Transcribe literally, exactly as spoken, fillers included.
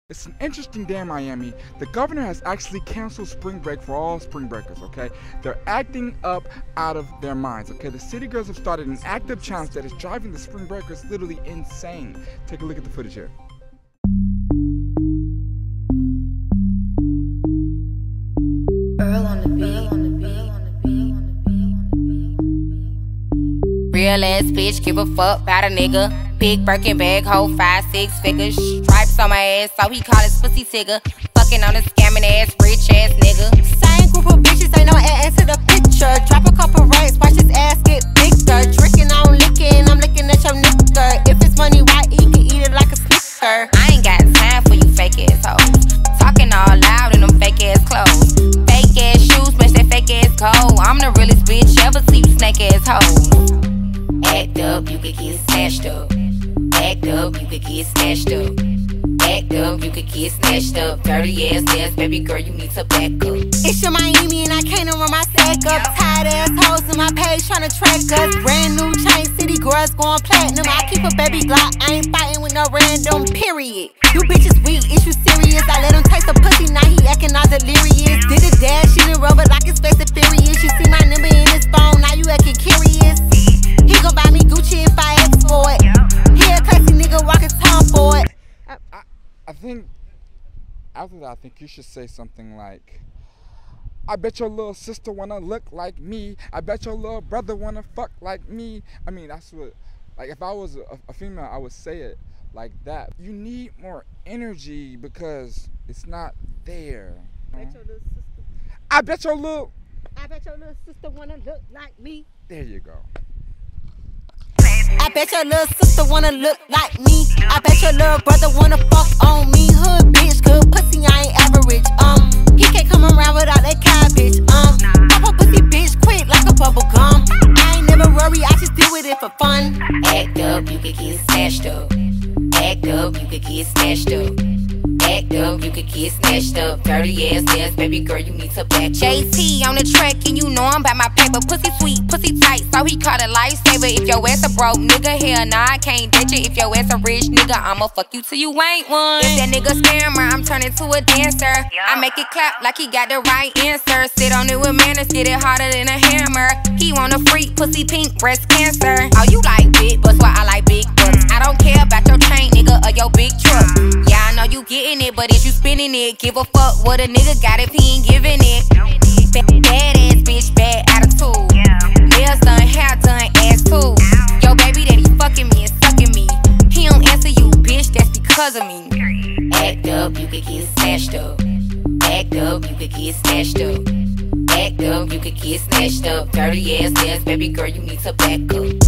It's an interesting day in Miami. The governor has actually canceled spring break for all spring breakers, okay? They're acting up out of their minds, okay? The City Girls have started an active challenge that is driving the spring breakers literally insane. Take a look at the footage here. Earl on the beat, on the beat, on the beat, on the beat, on the beat, on the beat. Real ass bitch, give a fuck about a nigga. Big Birkin bag, hold five, six figures. Stripes on my ass, so he call his pussy tigger. Fucking on a scamming ass, rich ass nigga. Same group of bitches, ain't no ass to the picture. Drop a couple rights, watch his ass get bigger. Drinking, I'm licking, I'm looking at your nigga. If it's money, why he can eat it like a snicker? I ain't got time for you fake ass hoes. Talking all loud in them fake ass clothes. Fake ass shoes, match that fake ass coat. I'm the realest bitch ever see you snake ass hoes. Act up, you could get snatched up. Act up, you could get snatched up. Act up, you could get snatched up. Dirty ass ass, baby girl, you need to back up. It's your Miami and I can't run my sack up. Tired ass hoes in my page tryna track us. Brand new chain, City Girls going platinum. I keep a baby Glock, I ain't fighting with no random, period. You bitches weak, is you serious? I let him taste the pussy, now he acting all delirious. Did a dash in the rubber like his face is furious. You see my number in his phone, now you acting curious. He gon' buy me Gucci if I ask for it. He a classy nigga walking tom for it. I, I think, after that, I think you should say something like, I bet your little sister wanna look like me. I bet your little brother wanna fuck like me. I mean, that's what, like, if I was a, a female, I would say it like that. You need more energy because it's not there. I bet your little sister. I bet your little. I bet your little sister wanna look like me. There you go. I bet your little sister wanna look like me. I bet your little brother wanna fuck on me. Hood bitch, good pussy, I ain't average. Um, he can't come around without that cabbage. Um, pop a pussy bitch quick like a bubble gum. I ain't never worry, I just deal with it for fun. Act up, you could get snatched up. Act up, you could get snatched up. Act up, you could get snatched up. Dirty ass ass, baby girl, you need to back up. J T on the track, and you know I'm by my paper. Pussy sweet, pussy tight, so he caught a lifesaver. If your ass a broke nigga, hell nah, I can't date you. If your ass a rich nigga, I'ma fuck you till you ain't one. If that nigga scammer, I'm turning to a dancer. I make it clap like he got the right answer. Sit on it with manners, get it harder than a hammer. He want a freak, pussy pink, breast cancer. Oh, you like big butts, well I like big butts. I don't care about your chain, nigga, or your big truck. Yeah, I know you getting it, but if you spinning it, give a fuck what a nigga got if he ain't giving it. Bad, bad ass bitch, bad attitude. Nails done, hair done, ass too. Yo, baby daddy fucking me and sucking me. He don't answer you, bitch, that's because of me. Act up, you could get snatched up. Act up, you could get snatched up. Act up, you could get snatched up. Dirty ass ass, baby girl, you need to back up.